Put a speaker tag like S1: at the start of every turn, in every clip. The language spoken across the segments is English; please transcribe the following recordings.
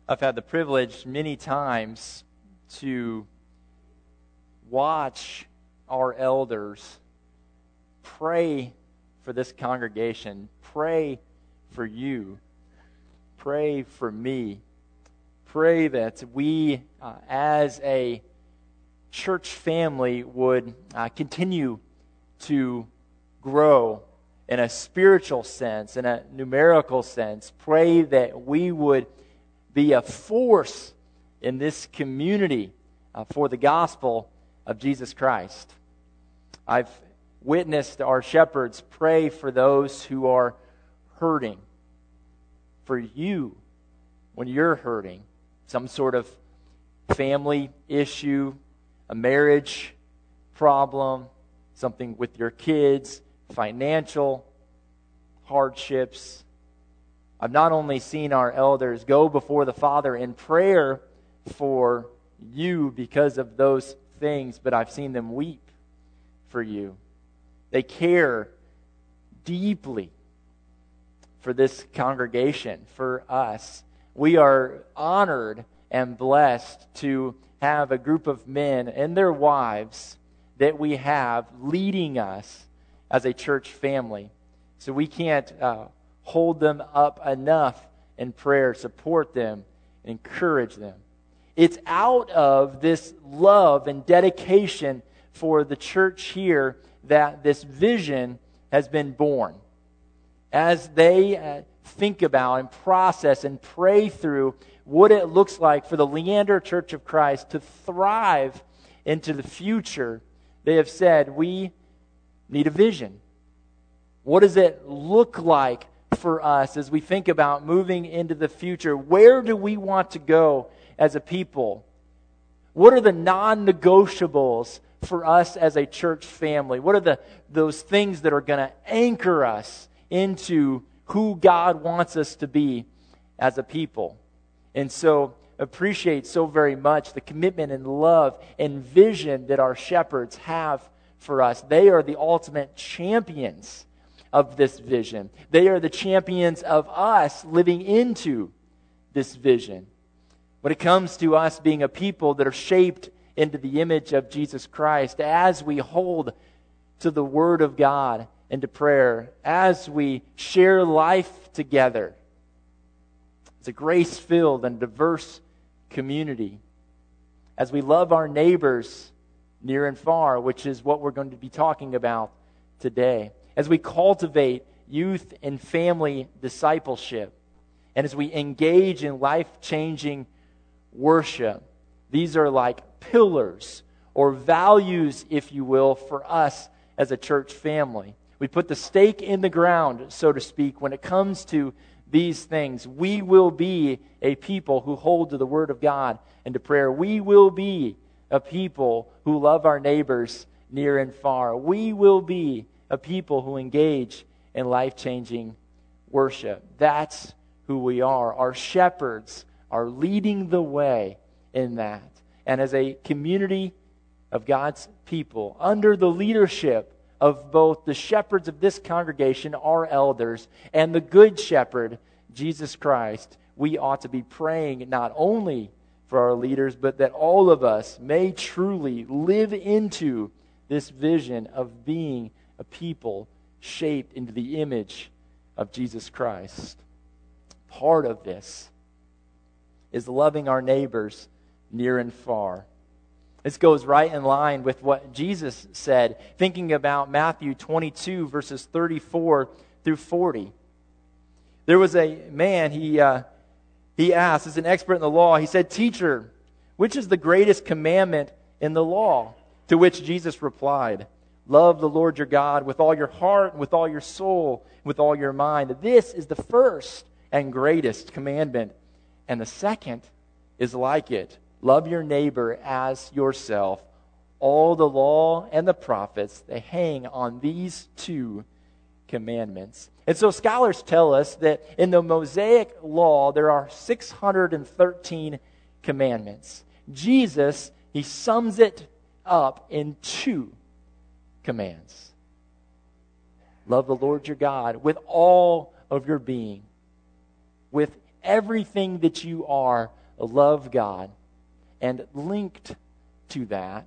S1: I've had the privilege many times to watch our elders pray for this congregation, pray for you, pray for me, pray that we as a church family would continue to grow in a spiritual sense, in a numerical sense. Pray that we would be a force in this community for the gospel of Jesus Christ. I've witnessed our shepherds pray for those who are hurting. For you, when you're hurting, some sort of family issue, a marriage problem, something with your kids, financial hardships. I've not only seen our elders go before the Father in prayer for you because of those things, but I've seen them weep for you. They care deeply for this congregation, for us. We are honored and blessed to have a group of men and their wives that we have leading us as a church family. So we can't hold them up enough in prayer, support them, and encourage them. It's out of this love and dedication for the church here that this vision has been born. As they think about and process and pray through what it looks like for the Leander Church of Christ to thrive into the future, they have said, we need a vision. What does it look like for us as we think about moving into the future? Where do we want to go as a people? What are the non-negotiables for us as a church family? What are those things that are going to anchor us into who God wants us to be as a people? And so appreciate so very much the commitment and love and vision that our shepherds have for us. They are the ultimate champions of this vision. They are the champions of us living into this vision. When it comes to us being a people that are shaped into the image of Jesus Christ, as we hold to the Word of God and to prayer, as we share life together, it's a grace-filled and diverse community. As we love our neighbors near and far, which is what we're going to be talking about today. As we cultivate youth and family discipleship, and as we engage in life-changing worship, these are like pillars or values, if you will, for us as a church family. We put the stake in the ground, so to speak, when it comes to these things. We will be a people who hold to the Word of God and to prayer. We will be a people who love our neighbors near and far. We will be a people who engage in life-changing worship. That's who we are. Our shepherds are leading the way in that. And as a community of God's people, under the leadership of both the shepherds of this congregation, our elders, and the good shepherd, Jesus Christ, we ought to be praying not only for our leaders, but that all of us may truly live into this vision of being a people shaped into the image of Jesus Christ. Part of this is loving our neighbors near and far. This goes right in line with what Jesus said, thinking about Matthew 22, verses 34 through 40. There was a man, he asked, as an expert in the law, he said, "Teacher, which is the greatest commandment in the law?" To which Jesus replied, "Love the Lord your God with all your heart, with all your soul, with all your mind. This is the first and greatest commandment. And the second is like it. Love your neighbor as yourself. All the law and the prophets, they hang on these two commandments." And so scholars tell us that in the Mosaic law, there are 613 commandments. Jesus, he sums it up in two commands. Love the Lord your God with all of your being, with everything that you are, love God. And linked to that,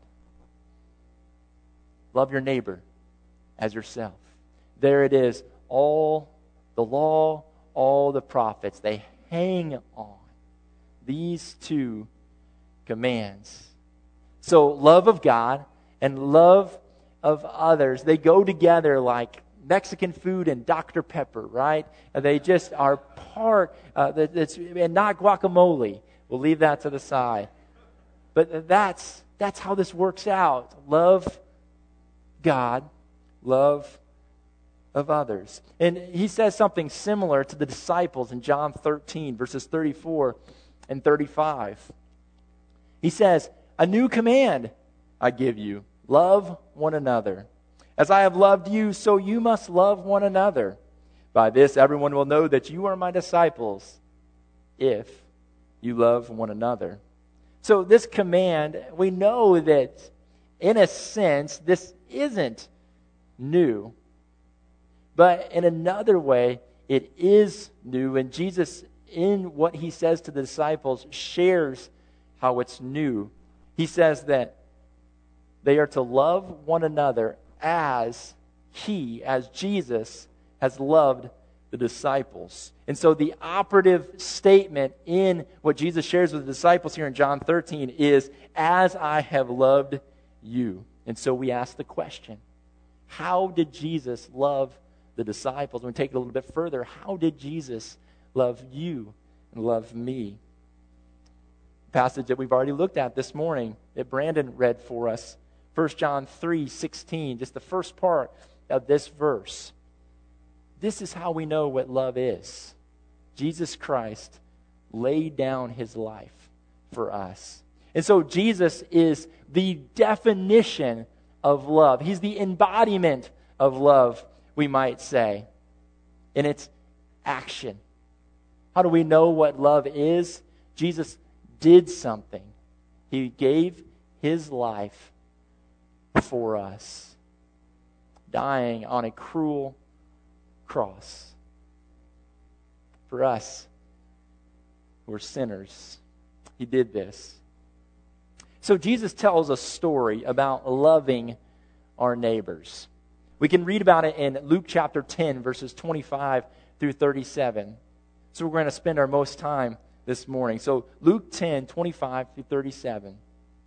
S1: love your neighbor as yourself. There it is. All the law, all the prophets, they hang on these two commands. So love of God and love of others, they go together like Mexican food and Dr. Pepper, right? They just are part, and not guacamole. We'll leave that to the side. But that's how this works out. Love God, love of others. And he says something similar to the disciples in John 13, verses 34 and 35. He says, "A new command I give you, love one another. As I have loved you, so you must love one another. By this everyone will know that you are my disciples, if you love one another." So this command, we know that in a sense, this isn't new. But in another way, it is new. And Jesus, in what he says to the disciples, shares how it's new. He says that they are to love one another as Jesus has loved the disciples. And so the operative statement in what Jesus shares with the disciples here in John 13 is, "As I have loved you." And so we ask the question, how did Jesus love the disciples? When we take it a little bit further, how did Jesus love you and love me? The passage that we've already looked at this morning, that Brandon read for us, 1 John 3:16, just the first part of this verse. This is how we know what love is. Jesus Christ laid down his life for us. And so Jesus is the definition of love. He's the embodiment of love, we might say. And it's action. How do we know what love is? Jesus did something. He gave his life for us, dying on a cruel cross. For us, we're sinners. He did this. So Jesus tells a story about loving our neighbors. We can read about it in Luke chapter 10, verses 25 through 37. So we're going to spend our most time this morning. So Luke 10, 25 through 37.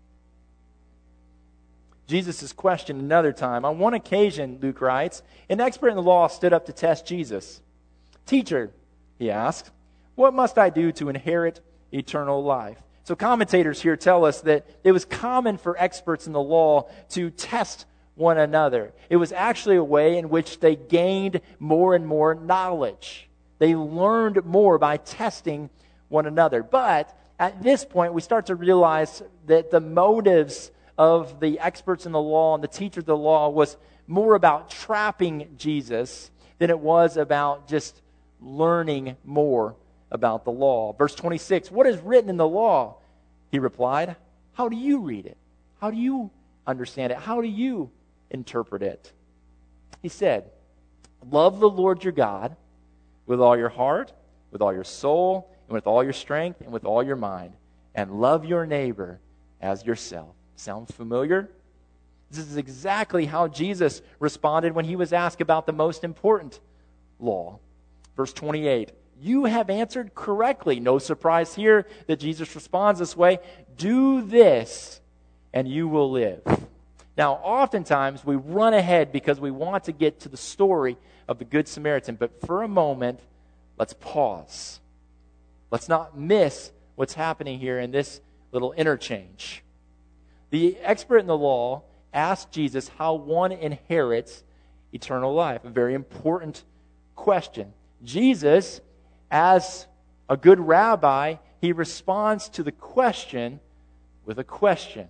S1: Jesus is questioned another time. On one occasion, Luke writes, an expert in the law stood up to test Jesus. "Teacher," he asked, "what must I do to inherit eternal life?" So commentators here tell us that it was common for experts in the law to test one another. It was actually a way in which they gained more and more knowledge. They learned more by testing one another. But at this point, we start to realize that the motives of the experts in the law and the teachers of the law was more about trapping Jesus than it was about just learning more about the law. Verse 26, "What is written in the law?" He replied, "How do you read it? How do you understand it? How do you interpret it?" He said, "Love the Lord your God with all your heart, with all your soul, and with all your strength, and with all your mind, and love your neighbor as yourself." Sound familiar? This is exactly how Jesus responded when he was asked about the most important law. Verse 28, "You have answered correctly." No surprise here that Jesus responds this way. "Do this, and you will live." Now, oftentimes we run ahead because we want to get to the story of the Good Samaritan. But for a moment, let's pause. Let's not miss what's happening here in this little interchange. The expert in the law asked Jesus how one inherits eternal life. A very important question. Jesus, as a good rabbi, he responds to the question with a question.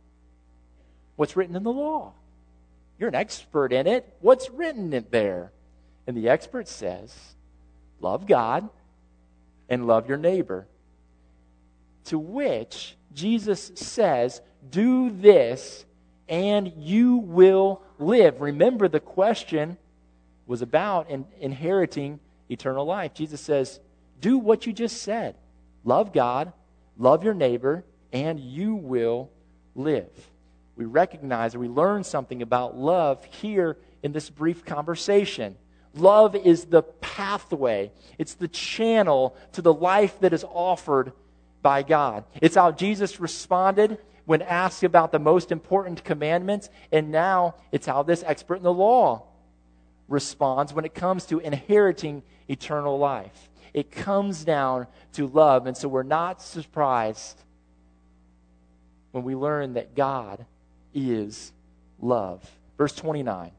S1: What's written in the law? You're an expert in it. What's written in there? And the expert says, love God and love your neighbor. To which Jesus says, do this and you will live. Remember, the question was about inheriting eternal life. Jesus says, do what you just said. Love God, love your neighbor, and you will live. We recognize or we learn something about love here in this brief conversation. Love is the pathway. It's the channel to the life that is offered by God. It's how Jesus responded when asked about the most important commandments, and now it's how this expert in the law responds when it comes to inheriting eternal life. It comes down to love, and so we're not surprised when we learn that God is love. Verse 29.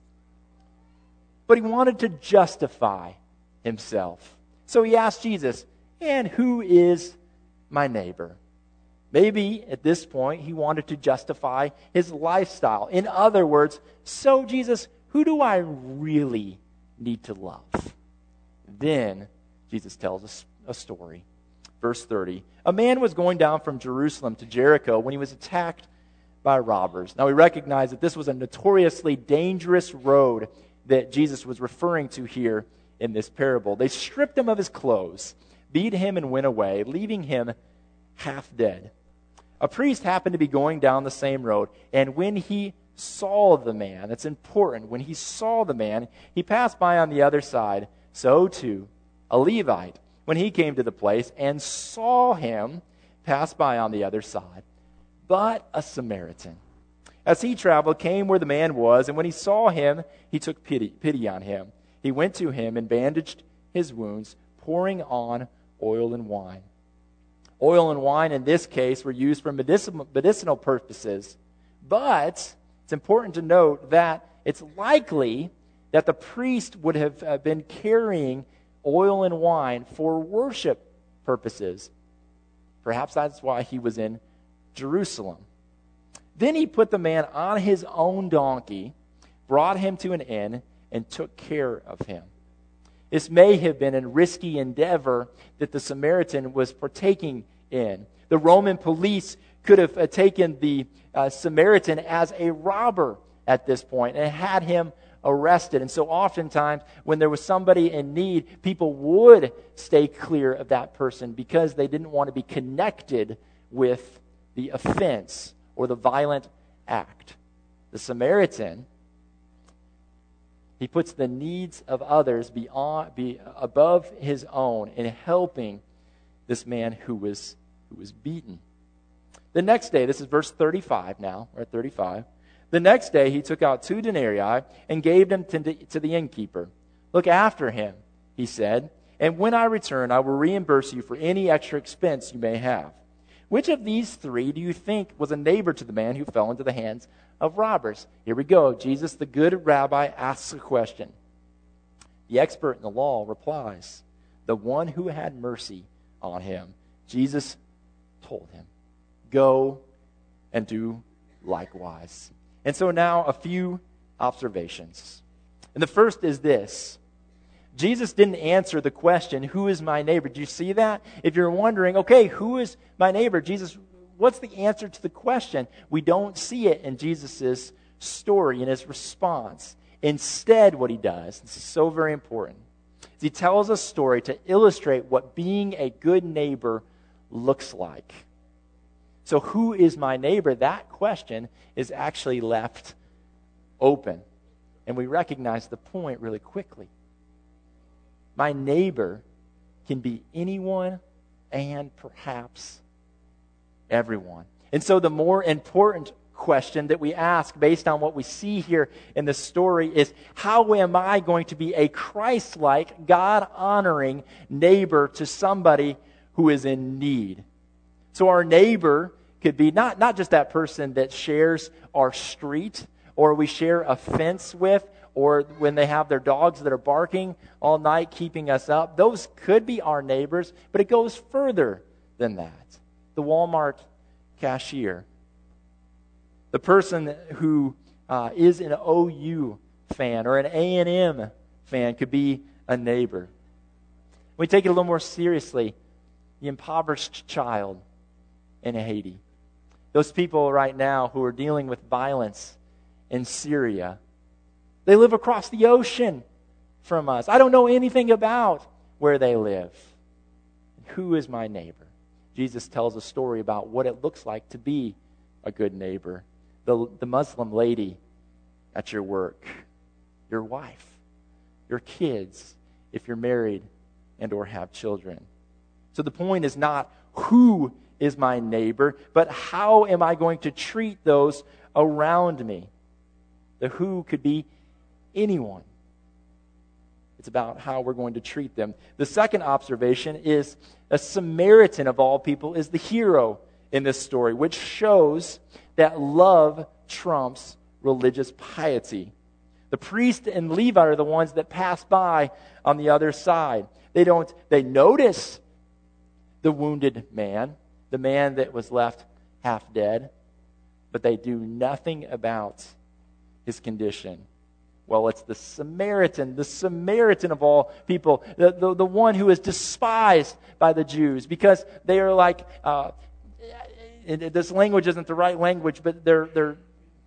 S1: But he wanted to justify himself. So he asked Jesus, and who is my neighbor? Maybe at this point he wanted to justify his lifestyle. In other words, so Jesus, who do I really need to love? Then Jesus tells us a story. Verse 30. A man was going down from Jerusalem to Jericho when he was attacked by robbers. Now we recognize that this was a notoriously dangerous road that Jesus was referring to here in this parable. They stripped him of his clothes, beat him, and went away, leaving him half dead. A priest happened to be going down the same road, and when he saw the man, that's important, when he saw the man, he passed by on the other side. So too, a Levite, when he came to the place and saw him, passed by on the other side. But a Samaritan, as he traveled, came where the man was, and when he saw him, he took pity on him. He went to him and bandaged his wounds, pouring on oil and wine. Oil and wine in this case were used for medicinal purposes, but it's important to note that it's likely that the priest would have been carrying oil and wine for worship purposes. Perhaps that's why he was in Jerusalem. Then he put the man on his own donkey, brought him to an inn, and took care of him. This may have been a risky endeavor that the Samaritan was partaking in. The Roman police could have taken the Samaritan as a robber at this point and had him arrested. And so oftentimes when there was somebody in need, people would stay clear of that person because they didn't want to be connected with the offense or the violent act. The Samaritan, he puts the needs of others above his own in helping this man who was beaten. The next day, this is verse 35 now, we're at 35. The next day he took out 2 denarii and gave them to the innkeeper. Look after him, he said, and when I return, I will reimburse you for any extra expense you may have. Which of these 3 do you think was a neighbor to the man who fell into the hands of robbers? Here we go. Jesus, the good rabbi, asks a question. The expert in the law replies, the one who had mercy on him. Jesus told him, go and do likewise. And so now a few observations. And the first is this. Jesus didn't answer the question, who is my neighbor? Do you see that? If you're wondering, okay, who is my neighbor? Jesus, what's the answer to the question? We don't see it in Jesus' story, in his response. Instead, what he does, this is so very important, is he tells a story to illustrate what being a good neighbor looks like. So who is my neighbor? That question is actually left open. And we recognize the point really quickly. My neighbor can be anyone and perhaps everyone. And so the more important question that we ask based on what we see here in the story is, how am I going to be a Christ-like, God-honoring neighbor to somebody who is in need? So our neighbor could be not just that person that shares our street or we share a fence with, or when they have their dogs that are barking all night, keeping us up. Those could be our neighbors, but it goes further than that. The Walmart cashier, the person who is an OU fan or an A&M fan could be a neighbor. We take it a little more seriously, the impoverished child in Haiti. Those people right now who are dealing with violence in Syria. They live across the ocean from us. I don't know anything about where they live. Who is my neighbor? Jesus tells a story about what it looks like to be a good neighbor. The Muslim lady at your work, your wife, your kids, if you're married and or have children. So the point is not who is my neighbor, but how am I going to treat those around me? The who could be anyone. It's about how we're going to treat them. The second observation is a Samaritan of all people is the hero in this story, which shows that love trumps religious piety. The priest and Levite are the ones that pass by on the other side. They notice the wounded man, the man that was left half dead, but they do nothing about his condition. Well, it's the Samaritan of all people, the one who is despised by the Jews because they are like, this language isn't the right language, but they're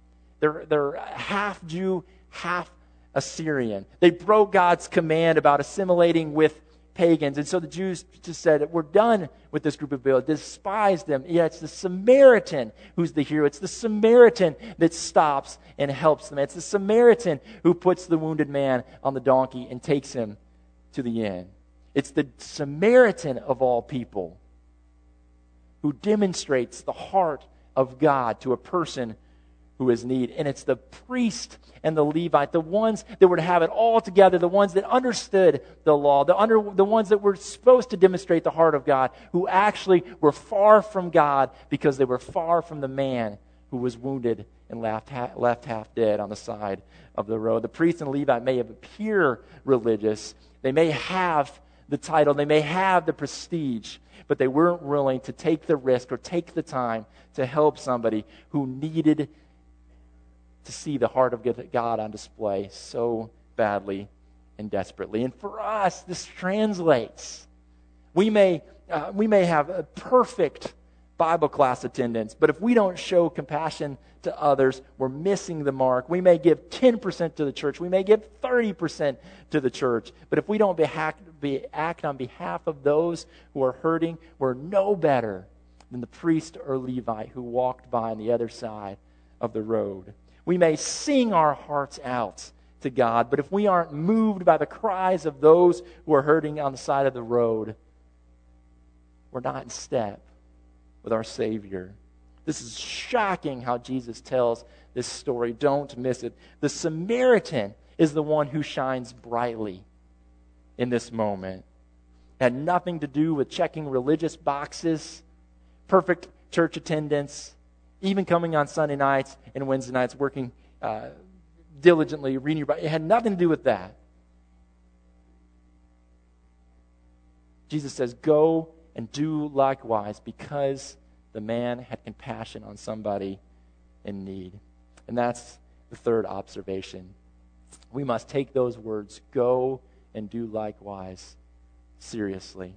S1: half Jew, half Assyrian. They broke God's command about assimilating with pagans. And so the Jews just said, we're done with this group of people. Despised them. Yeah, it's the Samaritan who's the hero. It's the Samaritan that stops and helps them. It's the Samaritan who puts the wounded man on the donkey and takes him to the inn. It's the Samaritan of all people who demonstrates the heart of God to a person who is in need. And it's the priest and the Levite, the ones that were to have it all together, the ones that understood the law, the ones that were supposed to demonstrate the heart of God, who actually were far from God because they were far from the man who was wounded and left half dead on the side of the road. The priest and Levite may appear religious. They may have the title. They may have the prestige, but they weren't willing to take the risk or take the time to help somebody who needed to see the heart of God on display so badly and desperately. And for us, this translates. We may have a perfect Bible class attendance, but if we don't show compassion to others, we're missing the mark. We may give 10% to the church. We may give 30% to the church. But if we don't act on behalf of those who are hurting, we're no better than the priest or Levite who walked by on the other side of the road. We may sing our hearts out to God, but if we aren't moved by the cries of those who are hurting on the side of the road, we're not in step with our Savior. This is shocking how Jesus tells this story. Don't miss it. The Samaritan is the one who shines brightly in this moment. It had nothing to do with checking religious boxes, perfect church attendance, even coming on Sunday nights and Wednesday nights, working diligently, reading your Bible. It had nothing to do with that. Jesus says, go and do likewise, because the man had compassion on somebody in need. And that's the third observation. We must take those words, go and do likewise, seriously.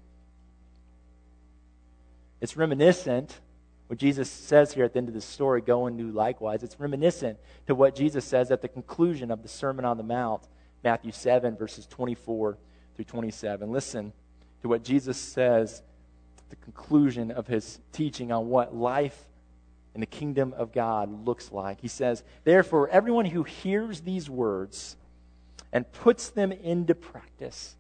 S1: It's reminiscent. What Jesus says here at the end of the story, go and do likewise, it's reminiscent to what Jesus says at the conclusion of the Sermon on the Mount, Matthew 7, verses 24 through 27. Listen to what Jesus says at the conclusion of his teaching on what life in the kingdom of God looks like. He says, therefore, everyone who hears these words and puts them into practice,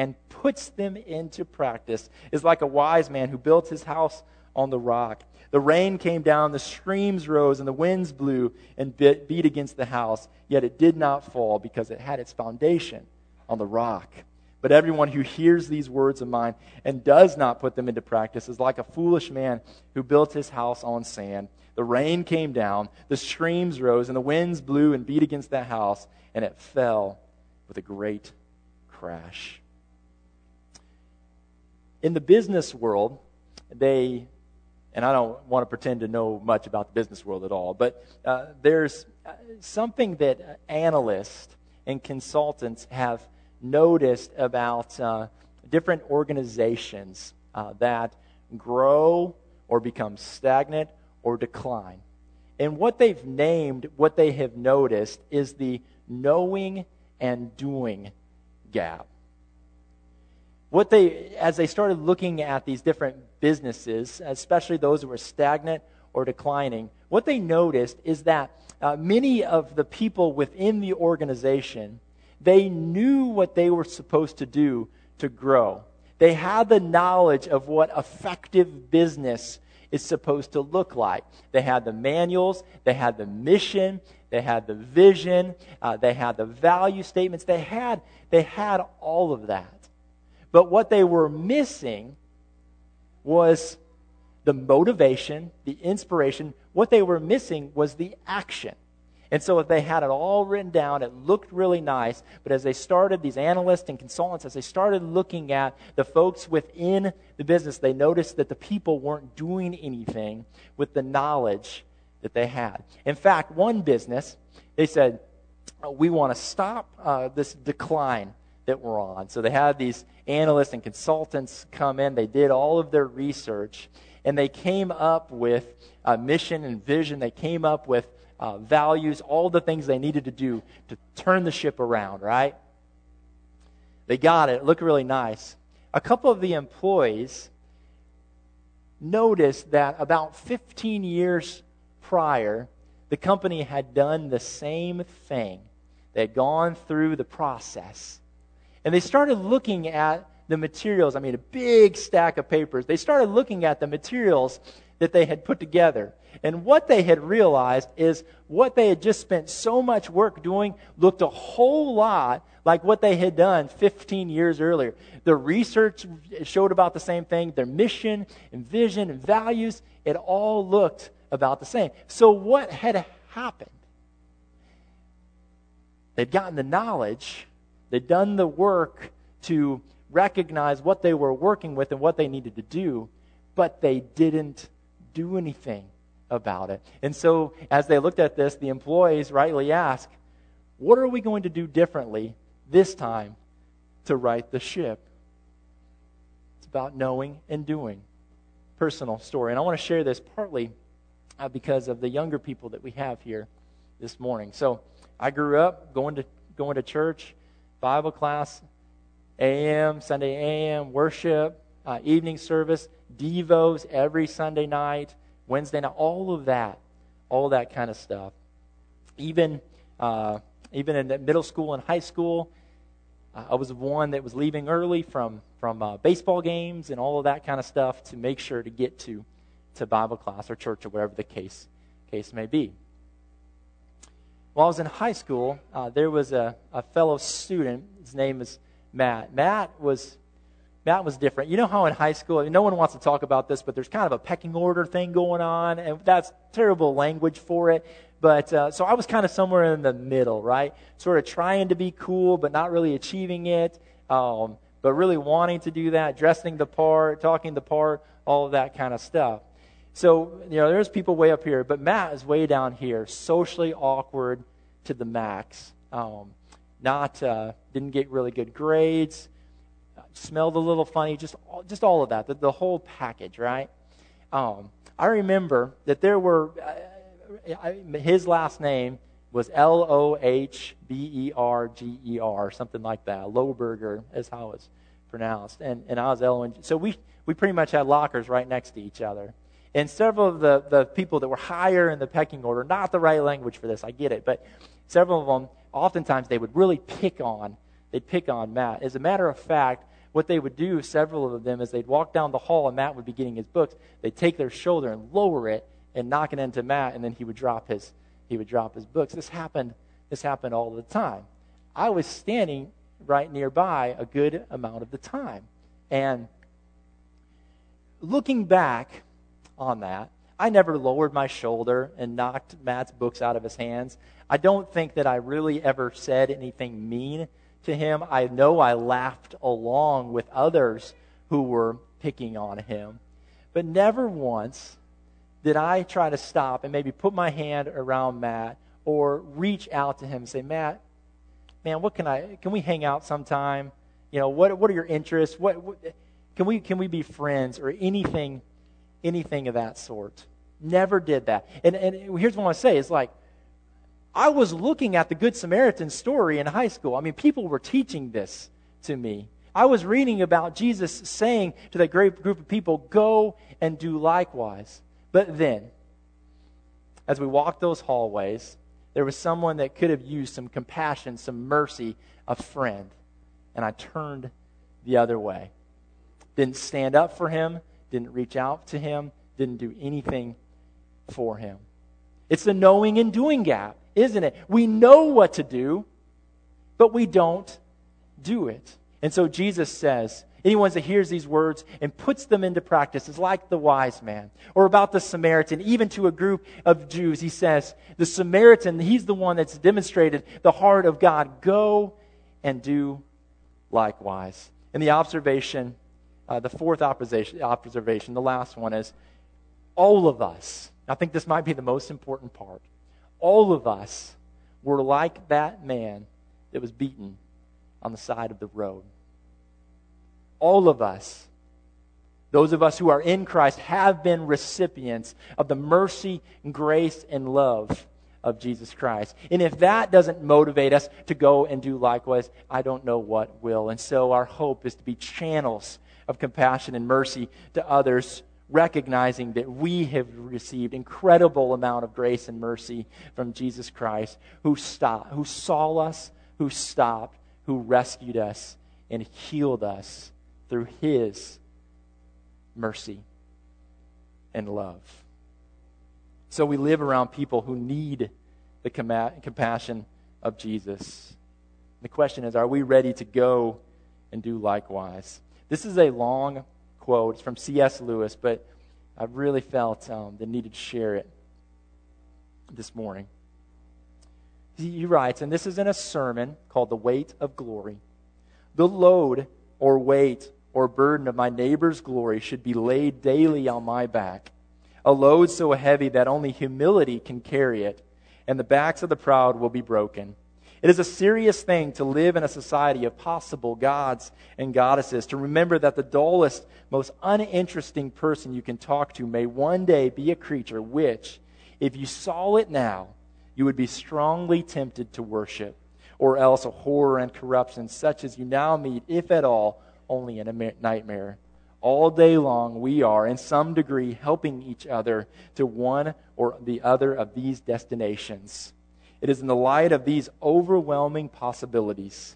S1: is like a wise man who built his house on the rock. The rain came down, the streams rose, and the winds blew and beat against the house, yet it did not fall because it had its foundation on the rock. But everyone who hears these words of mine and does not put them into practice is like a foolish man who built his house on sand. The rain came down, the streams rose, and the winds blew and beat against that house, and it fell with a great crash. In the business world, and I don't want to pretend to know much about the business world at all, but there's something that analysts and consultants have noticed about different organizations that grow or become stagnant or decline. And what they have noticed is the knowing and doing gap. as they started looking at these different businesses, especially those that were stagnant or declining, what they noticed is that many of the people within the organization, they knew what they were supposed to do to grow. They had the knowledge of what effective business is supposed to look like. They had the manuals, they had the mission, they had the vision, they had the value statements. They had all of that. But what they were missing was the motivation, the inspiration. What they were missing was the action. And so if they had it all written down, it looked really nice. But as they started, these analysts and consultants, as they started looking at the folks within the business, they noticed that the people weren't doing anything with the knowledge that they had. In fact, one business, they said, we want to stop this decline that we're on. So they had these analysts and consultants come in. They did all of their research, and they came up with a mission and vision. They came up with values, all the things they needed to do to turn the ship around, right? They got it. It looked really nice. A couple of the employees noticed that about 15 years prior, the company had done the same thing. They had gone through the process. And they started looking at the materials. I mean, a big stack of papers. They started looking at the materials that they had put together. And what they had realized is what they had just spent so much work doing looked a whole lot like what they had done 15 years earlier. The research showed about the same thing. Their mission and vision and values, it all looked about the same. So what had happened? They'd gotten the knowledge. They'd done the work to recognize what they were working with and what they needed to do, but they didn't do anything about it. And so as they looked at this, the employees rightly asked, what are we going to do differently this time to right the ship? It's about knowing and doing. Personal story. And I want to share this partly because of the younger people that we have here this morning. So I grew up going to church, Bible class, AM, Sunday AM, worship, evening service, devos every Sunday night, Wednesday night, all of that kind of stuff. Even in middle school and high school, I was one that was leaving early from baseball games and all of that kind of stuff to make sure to get to Bible class or church or whatever the case may be. While I was in high school, there was a fellow student. His name is Matt. Matt was different. You know how in high school, no one wants to talk about this, but there's kind of a pecking order thing going on, and that's terrible language for it. But so I was kind of somewhere in the middle, right? Sort of trying to be cool, but not really achieving it, but really wanting to do that, dressing the part, talking the part, all of that kind of stuff. So, there's people way up here, but Matt is way down here, socially awkward to the max. Didn't get really good grades, smelled a little funny, just all of that, the whole package, right? I remember that there were, his last name was Lohberger, something like that. Lohberger is how it's pronounced. And I was L. So we pretty much had lockers right next to each other. And several of the people that were higher in the pecking order, not the right language for this, I get it, but several of them, oftentimes they would really pick on Matt. As a matter of fact, what they would do, several of them, is they'd walk down the hall and Matt would be getting his books. They'd take their shoulder and lower it and knock it into Matt, and then he would drop his books. This happened all the time. I was standing right nearby a good amount of the time. And looking back on that, I never lowered my shoulder and knocked Matt's books out of his hands. I don't think that I really ever said anything mean to him. I know I laughed along with others who were picking on him. But never once did I try to stop and maybe put my hand around Matt or reach out to him and say, Matt, man, can we hang out sometime? What are your interests? Can we be friends or anything of that sort? Never did that. And here's what I want to say. It's like, I was looking at the Good Samaritan story in high school. I mean, people were teaching this to me. I was reading about Jesus saying to that great group of people, go and do likewise. But then, as we walked those hallways, there was someone that could have used some compassion, some mercy, a friend. And I turned the other way. Didn't stand up for him, didn't reach out to him, didn't do anything for him. It's the knowing and doing gap, isn't it? We know what to do, but we don't do it. And so Jesus says, anyone that hears these words and puts them into practice is like the wise man. Or about the Samaritan, even to a group of Jews, he says, the Samaritan, he's the one that's demonstrated the heart of God. Go and do likewise. And the observation, the fourth observation, the last one is, all of us, I think this might be the most important part, all of us were like that man that was beaten on the side of the road. All of us, those of us who are in Christ, have been recipients of the mercy, grace, and love of Jesus Christ. And if that doesn't motivate us to go and do likewise, I don't know what will. And so our hope is to be channels of compassion and mercy to others, recognizing that we have received incredible amount of grace and mercy from Jesus Christ, who saw us, who stopped, who rescued us, and healed us through His mercy and love. So we live around people who need the compassion of Jesus. The question is, are we ready to go and do likewise? This is a long quote. It's from C.S. Lewis, but I really felt the need to share it this morning. He writes, and this is in a sermon called The Weight of Glory. The load or weight or burden of my neighbor's glory should be laid daily on my back, a load so heavy that only humility can carry it, and the backs of the proud will be broken. It is a serious thing to live in a society of possible gods and goddesses, to remember that the dullest, most uninteresting person you can talk to may one day be a creature which, if you saw it now, you would be strongly tempted to worship, or else a horror and corruption such as you now meet, if at all, only in a nightmare. All day long we are, in some degree, helping each other to one or the other of these destinations. It is in the light of these overwhelming possibilities,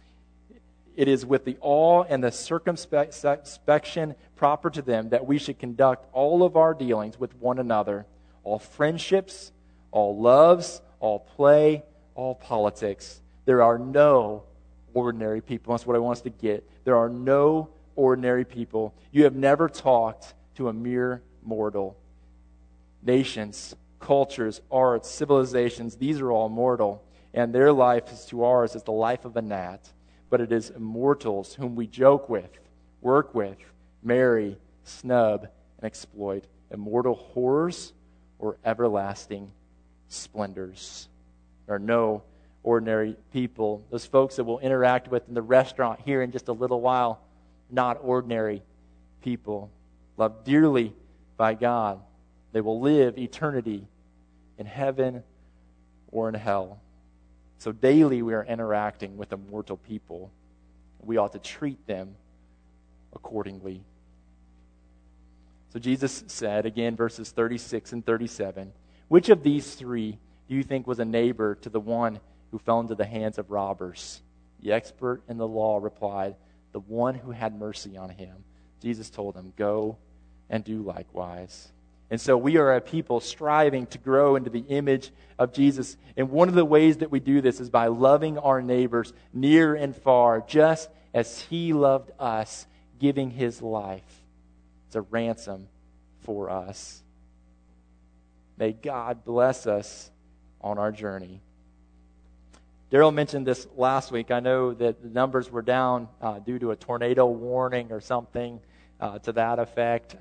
S1: it is with the awe and the circumspection proper to them that we should conduct all of our dealings with one another, all friendships, all loves, all play, all politics. There are no ordinary people. That's what I want us to get. There are no ordinary people. You have never talked to a mere mortal. Nations, cultures, arts, civilizations, these are all mortal, and their life is to ours as the life of a gnat. But it is immortals whom we joke with, work with, marry, snub, and exploit. Immortal horrors or everlasting splendors. There are no ordinary people. Those folks that we'll interact with in the restaurant here in just a little while, not ordinary people. Loved dearly by God. They will live eternity in heaven or in hell. So daily we are interacting with immortal people. We ought to treat them accordingly. So Jesus said, again, verses 36 and 37, which of these three do you think was a neighbor to the one who fell into the hands of robbers? The expert in the law replied, the one who had mercy on him. Jesus told him, go and do likewise. And so we are a people striving to grow into the image of Jesus. And one of the ways that we do this is by loving our neighbors near and far, just as He loved us, giving His life as a ransom for us. May God bless us on our journey. Daryl mentioned this last week. I know that the numbers were down due to a tornado warning or something to that effect.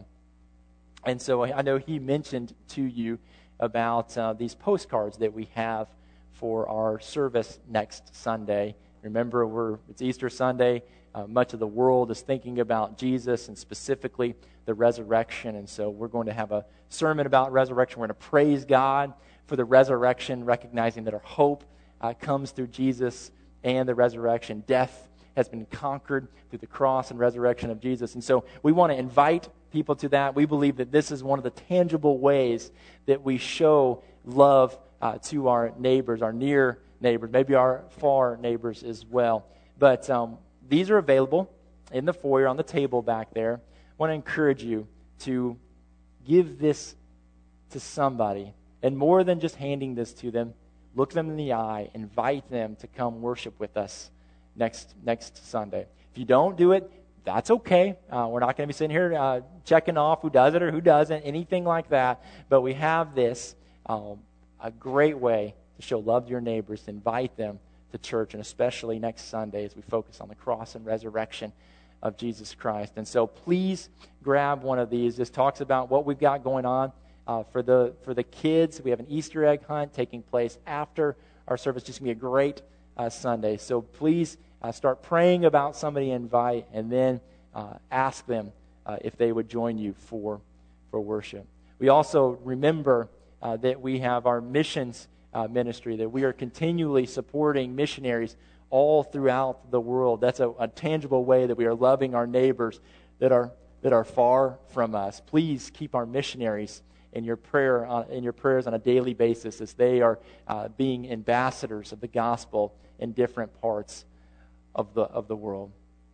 S1: And so I know he mentioned to you about these postcards that we have for our service next Sunday. Remember, it's Easter Sunday. Much of the world is thinking about Jesus and specifically the resurrection. And so we're going to have a sermon about resurrection. We're going to praise God for the resurrection, recognizing that our hope comes through Jesus and the resurrection. Death has been conquered through the cross and resurrection of Jesus. And so we want to invite people to that. We believe that this is one of the tangible ways that we show love to our neighbors, our near neighbors, maybe our far neighbors as well. But these are available in the foyer on the table back there. I want to encourage you to give this to somebody. And more than just handing this to them, look them in the eye, invite them to come worship with us next Sunday. If you don't do it, that's okay. We're not going to be sitting here checking off who does it or who doesn't, anything like that. But we have this, a great way to show love to your neighbors, to invite them to church, and especially next Sunday as we focus on the cross and resurrection of Jesus Christ. And so please grab one of these. This talks about what we've got going on. For the kids, we have an Easter egg hunt taking place after our service. Just going to be a great Sunday. So please start praying about somebody to invite, and then ask them if they would join you for worship. We also remember that we have our missions ministry, that we are continually supporting missionaries all throughout the world. That's a tangible way that we are loving our neighbors that are far from us. Please keep our missionaries in your prayers on a daily basis as they are being ambassadors of the gospel in different parts of the world.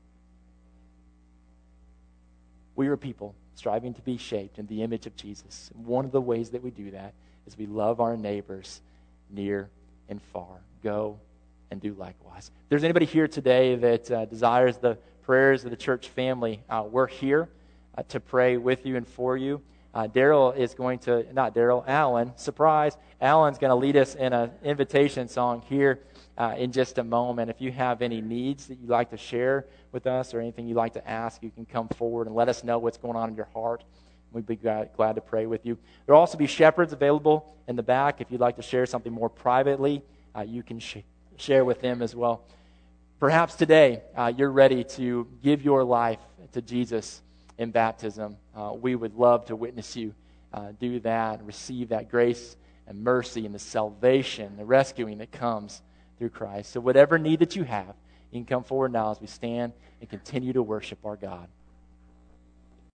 S1: We are people striving to be shaped in the image of Jesus. And one of the ways that we do that is we love our neighbors near and far. Go and do likewise. If there's anybody here today that desires the prayers of the church family, we're here to pray with you and for you. Alan, surprise, Alan's going to lead us in an invitation song here in just a moment. If you have any needs that you'd like to share with us or anything you'd like to ask, you can come forward and let us know what's going on in your heart. We'd be glad to pray with you. There will also be shepherds available in the back. If you'd like to share something more privately, you can share with them as well. Perhaps today you're ready to give your life to Jesus in baptism. We would love to witness you do that and receive that grace and mercy and the salvation, the rescuing that comes through Christ. So whatever need that you have, you can come forward now as we stand and continue to worship our God.